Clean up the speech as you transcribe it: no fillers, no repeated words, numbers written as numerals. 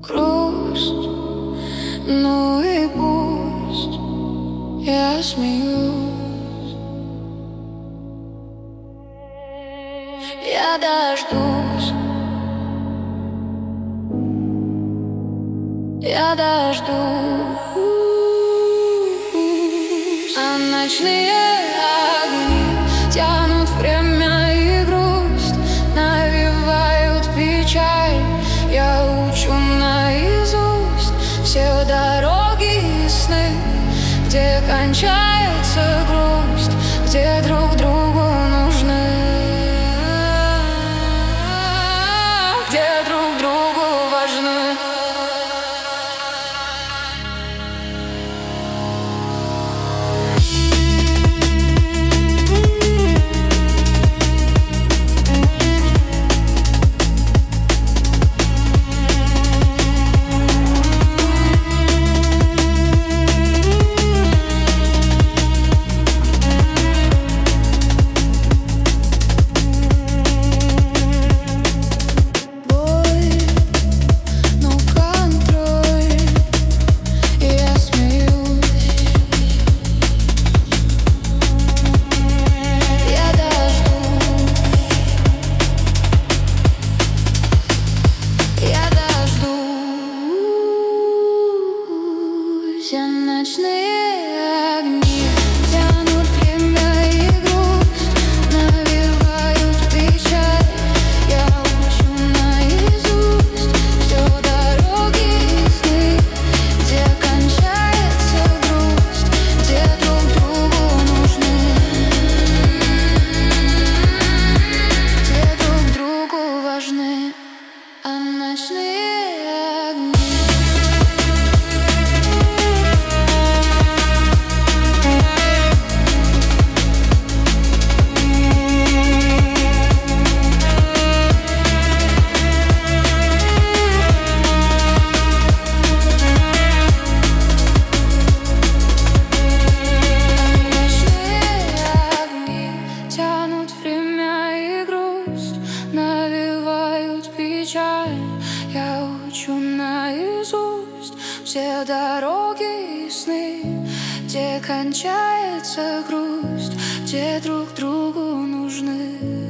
грусть, ну и пусть я смеюсь. Я дождусь, я дождусь. А ночные огни тянут время и грусть, навевают печаль. Я учу наизусть все дороги и сны, где кончается грусть, где друг другу нужны, где друг другу важны. Все ночные огни тянут время и грусть, навевают печаль. Я учу наизусть все дороги и сны, где кончается грусть, где друг другу нужны, где друг другу важны. А ночные огни навевают печаль. Я учу наизусть все дороги и сны, где кончается грусть, где друг другу нужны.